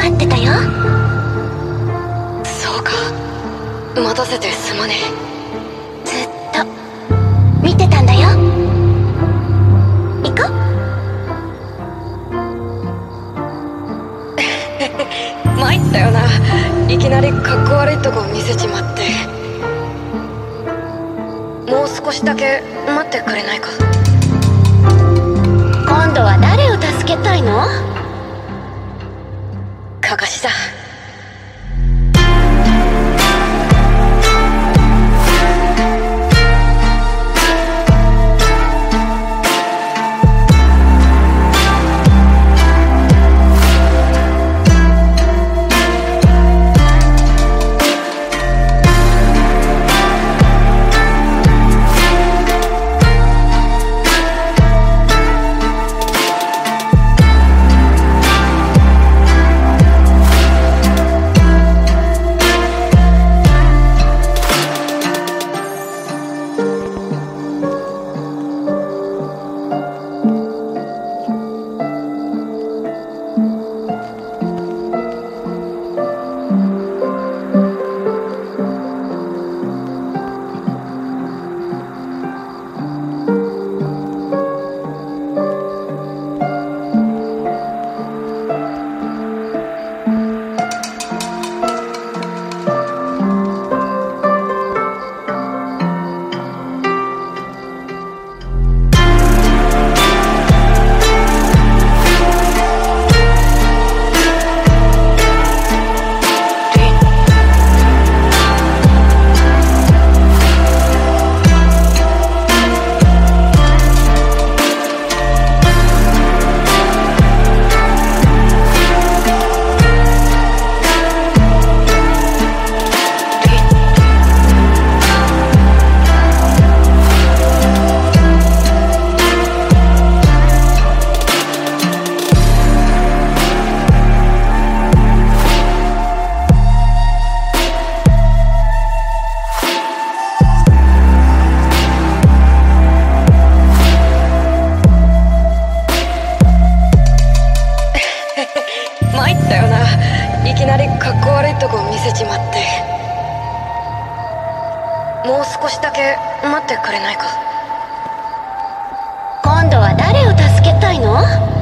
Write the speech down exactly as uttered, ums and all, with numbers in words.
待ってたよ。 そうか、待たせてすまねえ。ずっと見てたんだよ。行こう。参ったよな、いきなりかっこ悪いとこ見せちまって。もう少しだけ待ってくれないか。 今度は誰を助けたいの？ かかしだ。参ったよな、いきなりかっこ悪いとこ見せちまって。もう少しだけ待ってくれないか。 今度は誰を助けたいの？